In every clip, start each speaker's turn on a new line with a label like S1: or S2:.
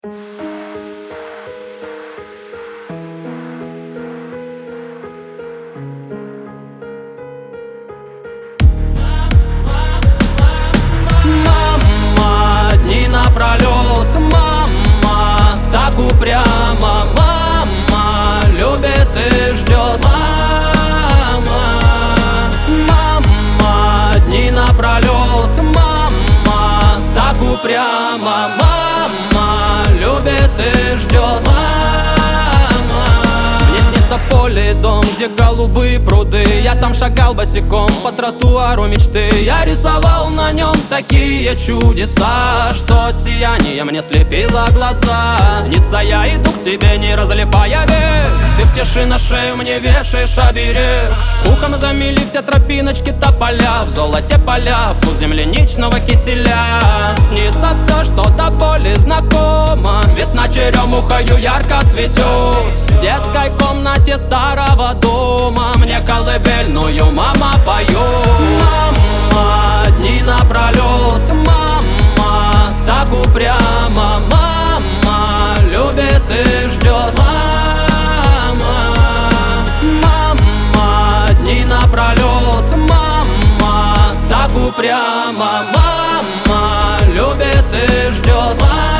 S1: Мама, дни напролет, мама, так упрямо, мама, любит и ждет. Мама, дни напролет, мама, так упрямо, мама, любит и ждет. Мне снится поле, дом, где голубые пруды. Я там шагал босиком по тротуару мечты. Я рисовал на нем такие чудеса, что от сияния мне слепило глаза. Снится, я иду к тебе, не разлипая век. Ты в тиши на шею мне вешаешь оберег. Ухом замели все тропиночки тополя. В золоте поля, вкус земляничного киселя. Снится все, что-то более знакомо. Весна черемухою ярко цветет. В детской комнате старого дома мне колыбельную мама поет. Мама, дни напролет, мама, так упрямо, мама, любит и ждет. Мама, дни напролет, мама, так упрямо, мама, любит и ждет.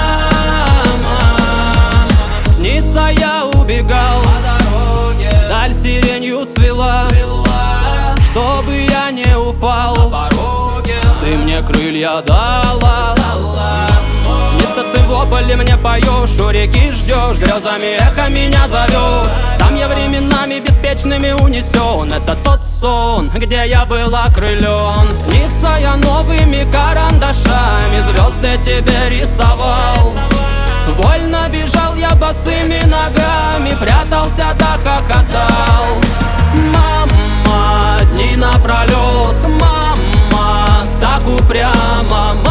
S1: Снится, я убегал, даль сиренью цвела, чтобы я не упал. Ты мне крылья дала. Снится, ты в ополе мне поешь, у реки ждешь, грезами эхо меня зовешь. Там я временами беспечными унесен. Это тот сон, где я был окрылен. Снится, я новыми карандашами звезды тебе рисовал. Вольно бежал я босыми ногами, прятался да хохотал. Мама, дни напролет, мама, так упрямо,